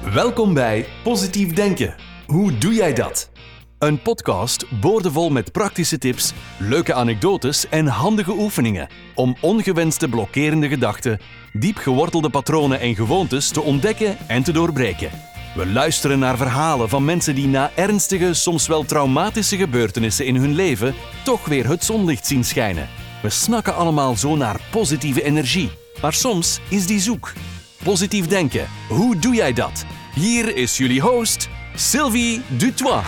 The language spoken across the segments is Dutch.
Welkom bij Positief Denken. Hoe doe jij dat? Een podcast boordevol met praktische tips, leuke anekdotes en handige oefeningen om ongewenste blokkerende gedachten, diep gewortelde patronen en gewoontes te ontdekken en te doorbreken. We luisteren naar verhalen van mensen die na ernstige, soms wel traumatische gebeurtenissen in hun leven toch weer het zonlicht zien schijnen. We snakken allemaal zo naar positieve energie, maar soms is die zoek. Positief denken, hoe doe jij dat? Hier is jullie host, Sylvie Dutoit.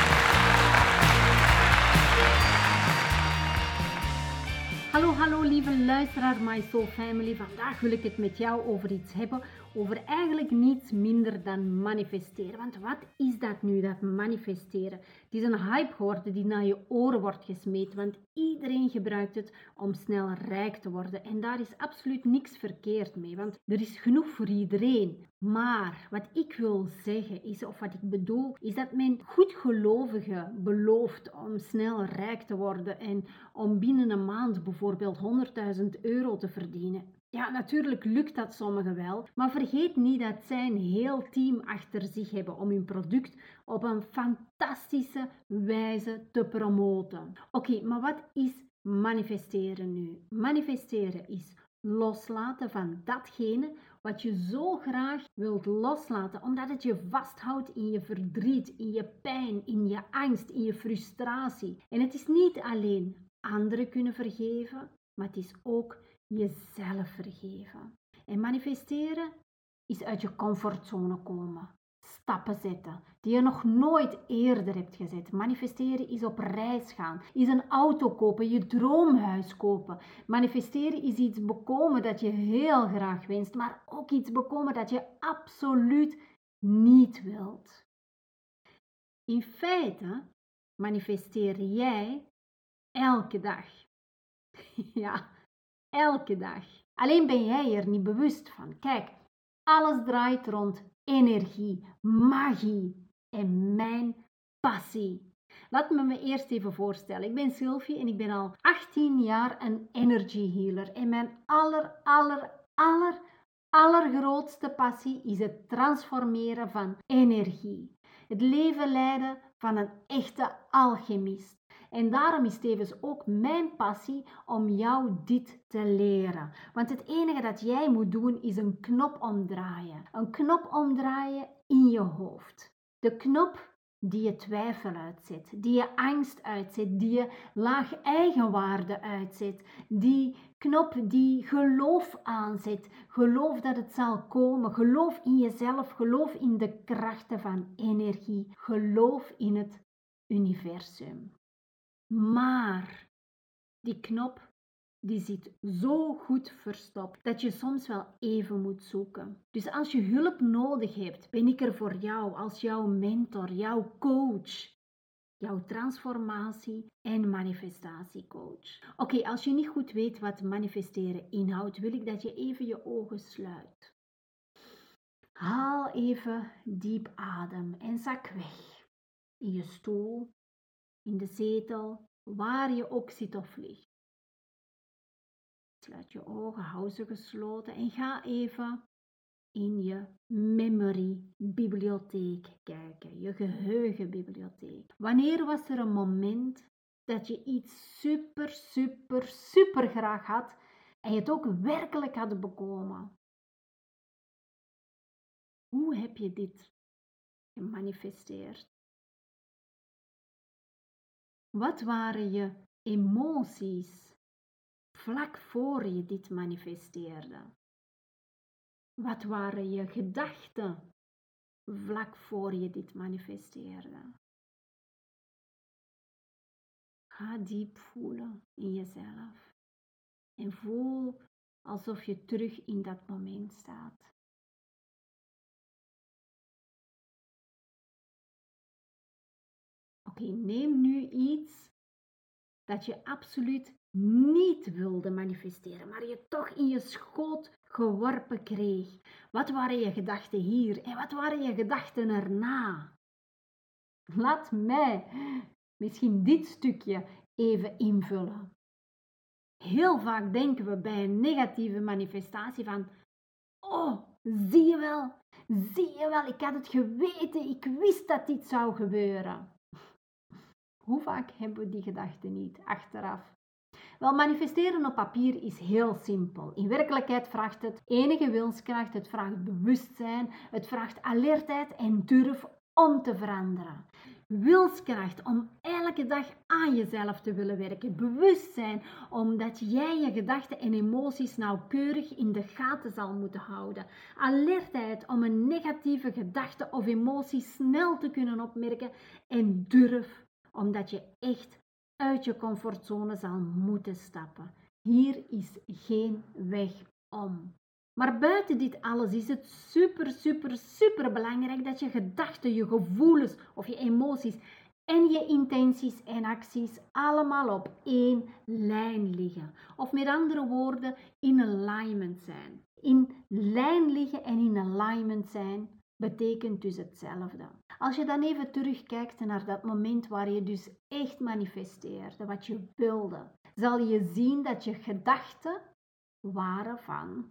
Hallo lieve luisteraar, My Soul Family. Vandaag wil ik het met jou over iets hebben, over eigenlijk niets minder dan manifesteren. Want wat is dat nu, dat manifesteren? Het is een hype geworden die naar je oren wordt gesmeed, want iedereen gebruikt het om snel rijk te worden. En daar is absoluut niks verkeerd mee, want er is genoeg voor iedereen. Maar wat ik wil zeggen is, of wat ik bedoel, is dat men goedgelovige belooft om snel rijk te worden en om binnen een maand bijvoorbeeld 100.000 euro te verdienen. Ja, natuurlijk lukt dat sommigen wel, maar vergeet niet dat zij een heel team achter zich hebben om hun product op een fantastische wijze te promoten. Oké, maar wat is manifesteren nu? Manifesteren is loslaten van datgene wat je zo graag wilt loslaten, omdat het je vasthoudt in je verdriet, in je pijn, in je angst, in je frustratie. En het is niet alleen anderen kunnen vergeven, maar het is ook jezelf vergeven. En manifesteren is uit je comfortzone komen. Stappen zetten die je nog nooit eerder hebt gezet. Manifesteren is op reis gaan, is een auto kopen, je droomhuis kopen. Manifesteren is iets bekomen dat je heel graag wenst, maar ook iets bekomen dat je absoluut niet wilt. In feite manifesteer jij elke dag. Ja, elke dag. Alleen ben jij er niet bewust van. Kijk, alles draait rond energie, magie en mijn passie. Laat me eerst even voorstellen. Ik ben Sylvie en ik ben al 18 jaar een energy healer. En mijn allergrootste passie is het transformeren van energie. Het leven leiden van een echte alchemist. En daarom is tevens ook mijn passie om jou dit te leren. Want het enige dat jij moet doen is een knop omdraaien. Een knop omdraaien in je hoofd. De knop die je twijfel uitzet, die je angst uitzet, die je laag eigenwaarde uitzet, die knop die geloof aanzet. Geloof dat het zal komen. Geloof in jezelf. Geloof in de krachten van energie. Geloof in het universum. Maar die knop die zit zo goed verstopt dat je soms wel even moet zoeken. Dus als je hulp nodig hebt, ben ik er voor jou als jouw mentor, jouw coach, jouw transformatie- en manifestatiecoach. Oké, als je niet goed weet wat manifesteren inhoudt, wil ik dat je even je ogen sluit. Haal even diep adem en zak weg. In je stoel, in de zetel, waar je ook zit of ligt. Sluit je ogen, hou ze gesloten en ga even in je memory bibliotheek kijken, je geheugenbibliotheek. Wanneer was er een moment dat je iets super graag had en je het ook werkelijk had bekomen? Hoe heb je dit gemanifesteerd? Wat waren je emoties vlak voor je dit manifesteerde? Wat waren je gedachten vlak voor je dit manifesteerde? Ga diep voelen in jezelf en voel alsof je terug in dat moment staat. Oké, neem nu iets dat je absoluut niet wilde manifesteren, maar je toch in je schoot geworpen kreeg. Wat waren je gedachten hier en wat waren je gedachten erna? Laat mij misschien dit stukje even invullen. Heel vaak denken we bij een negatieve manifestatie van, oh, zie je wel, Zie je wel, ik had het geweten, ik wist dat dit zou gebeuren. Hoe vaak hebben we die gedachten niet achteraf? Wel, manifesteren op papier is heel simpel. In werkelijkheid vraagt het enige wilskracht, het vraagt bewustzijn, het vraagt alertheid en durf om te veranderen. Wilskracht om elke dag aan jezelf te willen werken. Bewustzijn omdat jij je gedachten en emoties nauwkeurig in de gaten zal moeten houden. Alertheid om een negatieve gedachte of emotie snel te kunnen opmerken. En durf omdat je echt uit je comfortzone zal moeten stappen. Hier is geen weg om. Maar buiten dit alles is het super belangrijk dat je gedachten, je gevoelens of je emoties en je intenties en acties allemaal op één lijn liggen. Of met andere woorden, in alignment zijn. In lijn liggen en in alignment zijn betekent dus hetzelfde. Als je dan even terugkijkt naar dat moment waar je dus echt manifesteerde, wat je wilde, zal je zien dat je gedachten waren van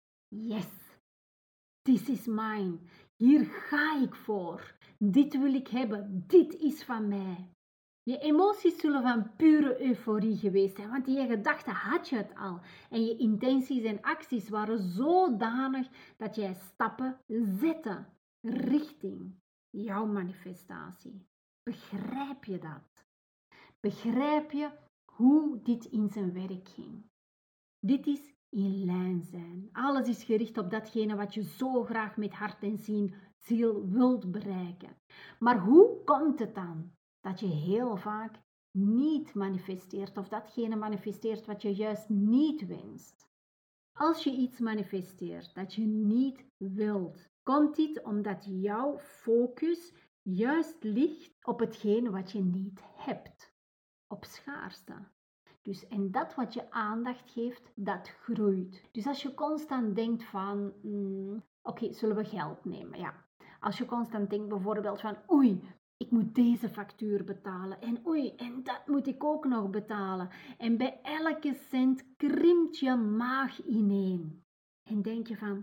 yes, this is mine. Hier ga ik voor. Dit wil ik hebben. Dit is van mij. Je emoties zullen van pure euforie geweest zijn, want in je gedachten had je het al. En je intenties en acties waren zodanig dat jij stappen zette richting jouw manifestatie. Begrijp je dat? Begrijp je hoe dit in zijn werk ging? Dit is in lijn zijn. Alles is gericht op datgene wat je zo graag met hart en ziel wilt bereiken. Maar hoe komt het dan dat je heel vaak niet manifesteert of datgene manifesteert wat je juist niet wenst? Als je iets manifesteert dat je niet wilt, komt dit omdat jouw focus juist ligt op hetgene wat je niet hebt, op schaarste. Dus, en dat wat je aandacht geeft, dat groeit. Dus als je constant denkt van, oké, zullen we geld nemen? Ja. Als je constant denkt bijvoorbeeld van, oei, ik moet deze factuur betalen. En oei, en dat moet ik ook nog betalen. En bij elke cent krimpt je maag ineen. En denk je van,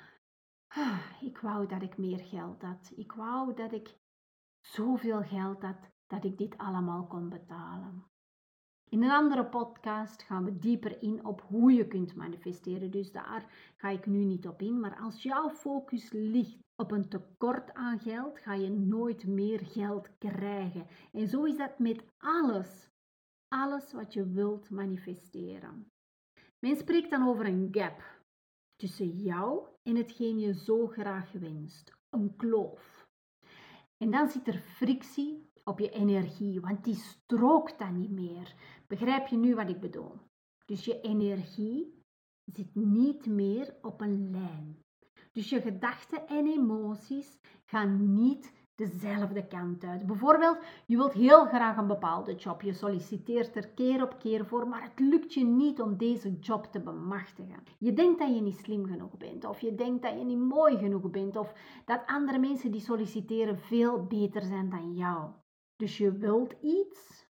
ik wou dat ik meer geld had. Ik wou dat ik zoveel geld had, dat ik dit allemaal kon betalen. In een andere podcast gaan we dieper in op hoe je kunt manifesteren. Dus daar ga ik nu niet op in. Maar als jouw focus ligt op een tekort aan geld, ga je nooit meer geld krijgen. En zo is dat met alles. Alles wat je wilt manifesteren. Men spreekt dan over een gap tussen jou en hetgeen je zo graag wenst. Een kloof. En dan zit er frictie op je energie, want die strookt dan niet meer. Begrijp je nu wat ik bedoel? Dus je energie zit niet meer op een lijn. Dus je gedachten en emoties gaan niet dezelfde kant uit. Bijvoorbeeld, je wilt heel graag een bepaalde job. Je solliciteert er keer op keer voor, maar het lukt je niet om deze job te bemachtigen. Je denkt dat je niet slim genoeg bent, of je denkt dat je niet mooi genoeg bent, of dat andere mensen die solliciteren veel beter zijn dan jou. Dus je wilt iets,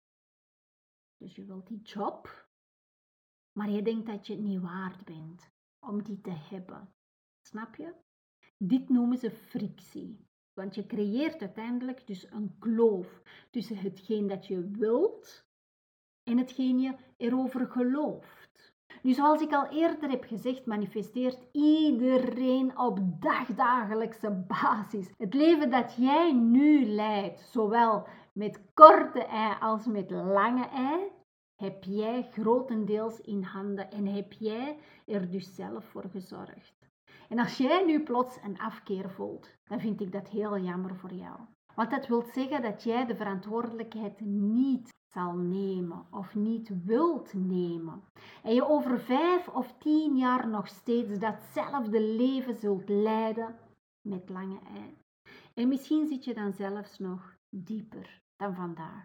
dus je wilt die job, maar je denkt dat je het niet waard bent om die te hebben. Snap je? Dit noemen ze frictie. Want je creëert uiteindelijk dus een kloof tussen hetgeen dat je wilt en hetgeen je erover gelooft. Nu, zoals ik al eerder heb gezegd, manifesteert iedereen op dagdagelijkse basis. Het leven dat jij nu leidt, zowel met korte ei als met lange ei, heb jij grotendeels in handen en heb jij er dus zelf voor gezorgd. En als jij nu plots een afkeer voelt, dan vind ik dat heel jammer voor jou. Want dat wil zeggen dat jij de verantwoordelijkheid niet zal nemen of niet wilt nemen. En je over 5 of 10 jaar nog steeds datzelfde leven zult leiden met lange ei. En misschien zit je dan zelfs nog dieper dan vandaag.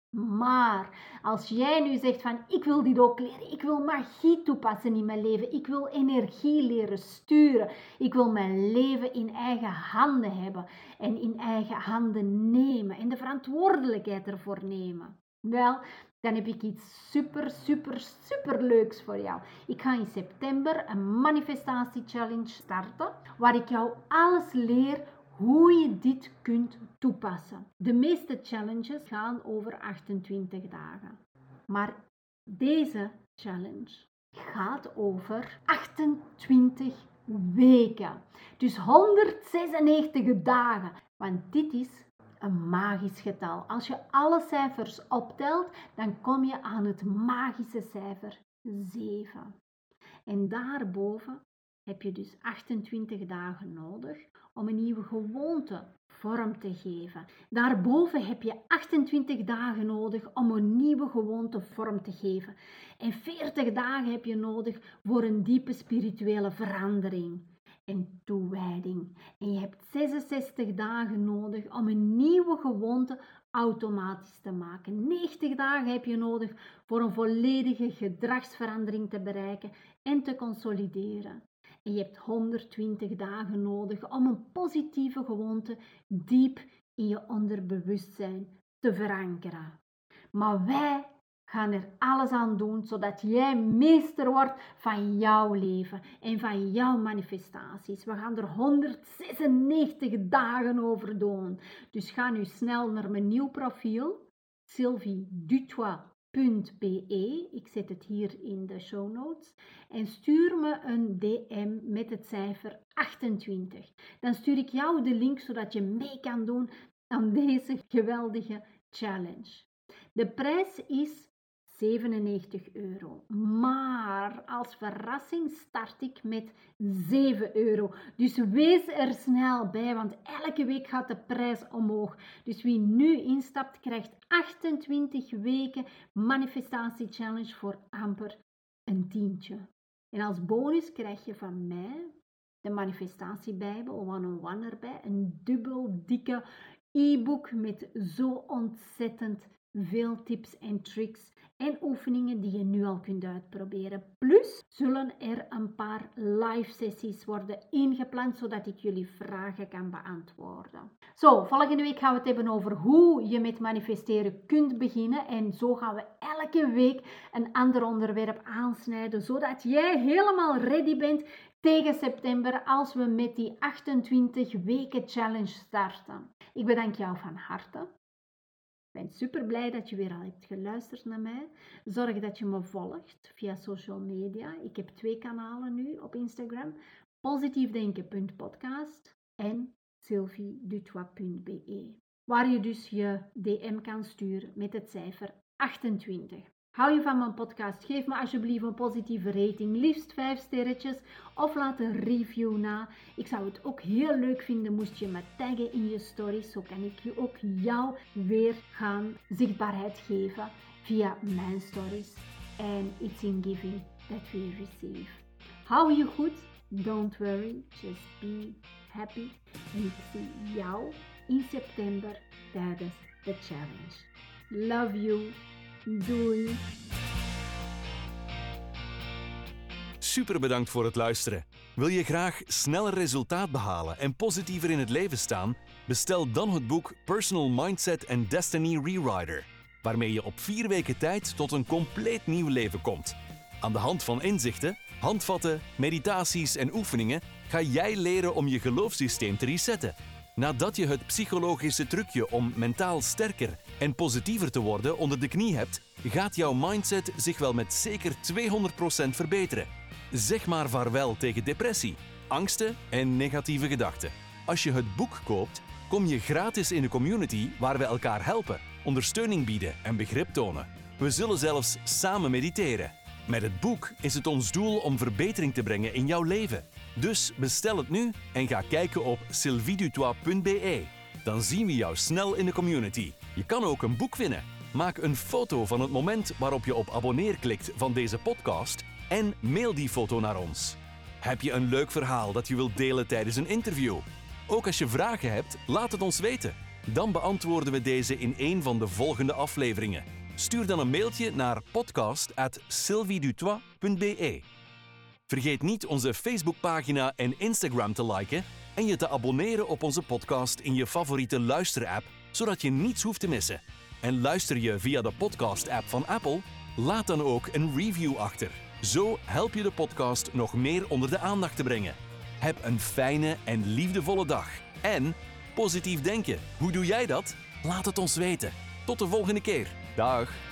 Maar als jij nu zegt van ik wil dit ook leren, ik wil magie toepassen in mijn leven, ik wil energie leren sturen, ik wil mijn leven in eigen handen hebben en in eigen handen nemen en de verantwoordelijkheid ervoor nemen. Wel, dan heb ik iets super leuks voor jou. Ik ga in september een manifestatie-challenge starten, waar ik jou alles leer hoe je dit kunt toepassen. De meeste challenges gaan over 28 dagen. Maar deze challenge gaat over 28 weken. Dus 196 dagen. Want dit is een magisch getal. Als je alle cijfers optelt, dan kom je aan het magische cijfer 7. En daarboven heb je dus 28 dagen nodig om een nieuwe gewoonte vorm te geven. Daarboven heb je 28 dagen nodig om een nieuwe gewoonte vorm te geven. En 40 dagen heb je nodig voor een diepe spirituele verandering en toewijding. En je hebt 66 dagen nodig om een nieuwe gewoonte automatisch te maken. 90 dagen heb je nodig voor een volledige gedragsverandering te bereiken en te consolideren. En je hebt 120 dagen nodig om een positieve gewoonte diep in je onderbewustzijn te verankeren. Maar wij gaan er alles aan doen zodat jij meester wordt van jouw leven en van jouw manifestaties. We gaan er 196 dagen over doen. Dus ga nu snel naar mijn nieuw profiel, sylviedutoit.be. Ik zet het hier in de show notes. En stuur me een DM met het cijfer 28. Dan stuur ik jou de link zodat je mee kan doen aan deze geweldige challenge. De prijs is €97. Maar als verrassing start ik met €7. Dus wees er snel bij, want elke week gaat de prijs omhoog. Dus wie nu instapt, krijgt 28 weken manifestatie challenge voor amper een tientje. En als bonus krijg je van mij de manifestatiebijbel one-on-one erbij. Een dubbel dikke e-book met zo ontzettend veel tips en tricks en oefeningen die je nu al kunt uitproberen. Plus zullen er een paar live sessies worden ingepland, zodat ik jullie vragen kan beantwoorden. Zo, volgende week gaan we het hebben over hoe je met manifesteren kunt beginnen. En zo gaan we elke week een ander onderwerp aansnijden, zodat jij helemaal ready bent tegen september als we met die 28 weken challenge starten. Ik bedank jou van harte. Ik ben super blij dat je weer al hebt geluisterd naar mij. Zorg dat je me volgt via social media. Ik heb 2 kanalen nu op Instagram. positiefdenken.podcast en sylviedutoit.be. Waar je dus je DM kan sturen met het cijfer 28. Hou je van mijn podcast? Geef me alsjeblieft een positieve rating, liefst 5 sterretjes, of laat een review na. Ik zou het ook heel leuk vinden moest je me taggen in je stories. Zo kan ik je ook jou weer gaan zichtbaarheid geven via mijn stories. And it's in giving that we receive. Hou je goed, don't worry, just be happy. En ik zie jou in september tijdens de challenge. Love you. Doei. Super bedankt voor het luisteren. Wil je graag sneller resultaat behalen en positiever in het leven staan? Bestel dan het boek Personal Mindset and Destiny Rewriter, waarmee je op 4 weken tijd tot een compleet nieuw leven komt. Aan de hand van inzichten, handvatten, meditaties en oefeningen ga jij leren om je geloofssysteem te resetten. Nadat je het psychologische trucje om mentaal sterker en positiever te worden onder de knie hebt, gaat jouw mindset zich wel met zeker 200% verbeteren. Zeg maar vaarwel tegen depressie, angsten en negatieve gedachten. Als je het boek koopt, kom je gratis in de community waar we elkaar helpen, ondersteuning bieden en begrip tonen. We zullen zelfs samen mediteren. Met het boek is het ons doel om verbetering te brengen in jouw leven. Dus bestel het nu en ga kijken op sylviedutoit.be. Dan zien we jou snel in de community. Je kan ook een boek winnen. Maak een foto van het moment waarop je op abonneer klikt van deze podcast en mail die foto naar ons. Heb je een leuk verhaal dat je wilt delen tijdens een interview? Ook als je vragen hebt, laat het ons weten. Dan beantwoorden we deze in een van de volgende afleveringen. Stuur dan een mailtje naar podcast@sylviedutoit.be. Vergeet niet onze Facebookpagina en Instagram te liken en je te abonneren op onze podcast in je favoriete luisterapp, zodat je niets hoeft te missen. en luister je via de podcast-app van Apple? Laat dan ook een review achter. Zo help je de podcast nog meer onder de aandacht te brengen. Heb een fijne en liefdevolle dag. En positief denken. Hoe doe jij dat? Laat het ons weten. Tot de volgende keer. Dag.